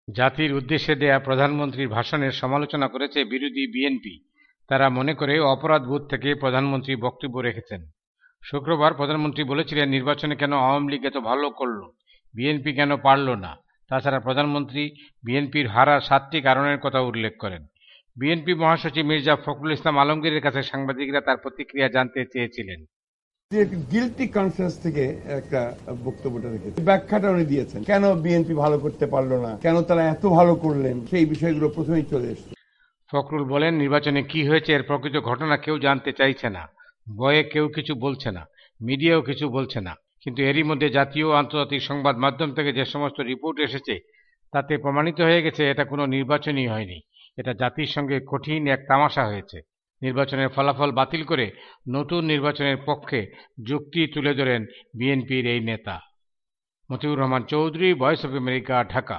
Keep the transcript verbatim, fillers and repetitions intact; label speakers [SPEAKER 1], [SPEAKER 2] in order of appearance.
[SPEAKER 1] জাতির উদ্দেশ্যে দেয়া প্রধানমন্ত্রীর ভাষণের সমালোচনা করেছে বিরোধী বিএনপি। তারা মনে করে অপরাধবোধ থেকে প্রধানমন্ত্রী বক্তব্য রেখেছেন। শুক্রবার প্রধানমন্ত্রী বলেছিলেন, নির্বাচনে কেন আওয়ামী লীগ এত ভালো করল, বিএনপি কেন পারল না। তাছাড়া প্রধানমন্ত্রী বিএনপির হারার সাতটি কারণের কথা উল্লেখ করেন। বিএনপি মহাসচিব মির্জা ফখরুল ইসলাম আলমগীরের কাছে সাংবাদিকরা তার প্রতিক্রিয়া জানতে চেয়েছিলেন।
[SPEAKER 2] গিলটি কনফারেন্স থেকে একটা বক্তব্যটা রেখেছে, ব্যাখ্যাটা উনি দিয়েছেন কেন বিএনপি ভালো করতে পারলো না, কেন তারা এত ভালো করলেন, সেই বিষয়গুলো প্রথমেই চলে এসছে।
[SPEAKER 1] ফখরুল বলেন, নির্বাচনে কি হয়েছে এর প্রকৃত ঘটনা কেউ জানতে চাইছে না, ভয়ে কেউ কিছু বলছে না, মিডিয়াও কিছু বলছে না। কিন্তু এরই মধ্যে জাতীয় ও আন্তর্জাতিক সংবাদ মাধ্যম থেকে যে সমস্ত রিপোর্ট এসেছে তাতে প্রমাণিত হয়ে গেছে এটা কোনো নির্বাচনই হয়নি, এটা জাতির সঙ্গে কঠিন এক তামাশা হয়েছে। নির্বাচনের ফলাফল বাতিল করে নতুন নির্বাচনের পক্ষে যুক্তি তুলে ধরেন বিএনপির এই নেতা। Motiur Rahman Chowdhury, Voice of America, Dhaka.